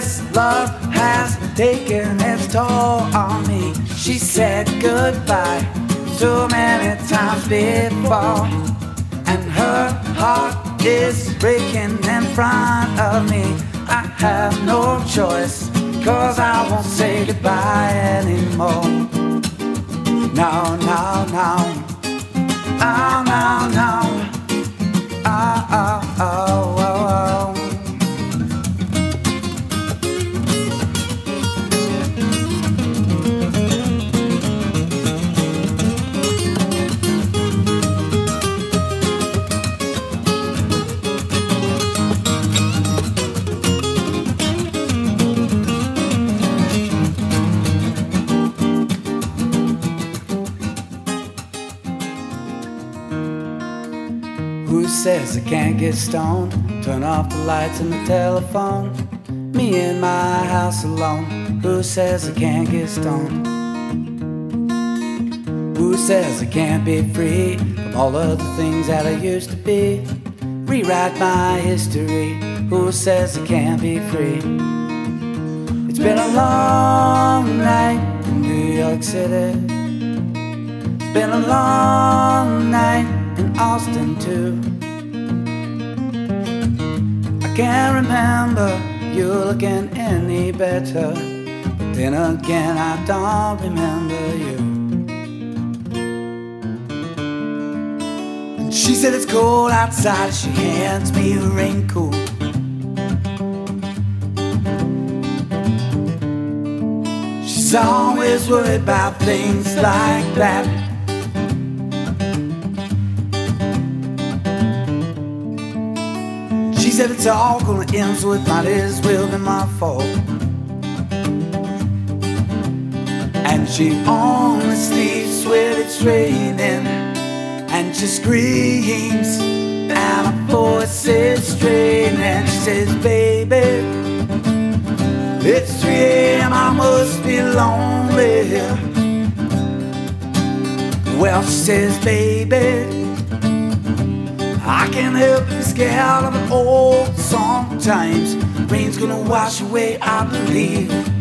This love has taken its toll on me. She said goodbye too many times before, and her heart is breaking in front of me. I have no choice, 'cause I won't say goodbye anymore. No, no, no. Oh, no, no. Oh, oh, oh, oh, oh. Who says I can't get stoned? Turn off the lights and the telephone. Me in my house alone. Who says I can't get stoned? Who says I can't be free from all of the things that I used to be? Rewrite my history. Who says I can't be free? It's been a long night in New York City. It's been a long night in Austin too. I can't remember you looking any better, but then again I don't remember you. And she said it's cold outside, she hands me a raincoat. She's always worried about things like that. She said it's all gonna end, so it might as well be my fault. And she only sleeps when it's raining, and she screams, and her voice is straining. She says, baby, it's 3 a.m., I must be lonely. Well, she says, baby, I can't help but be scared of it all sometimes. Rain's gonna wash away, I believe.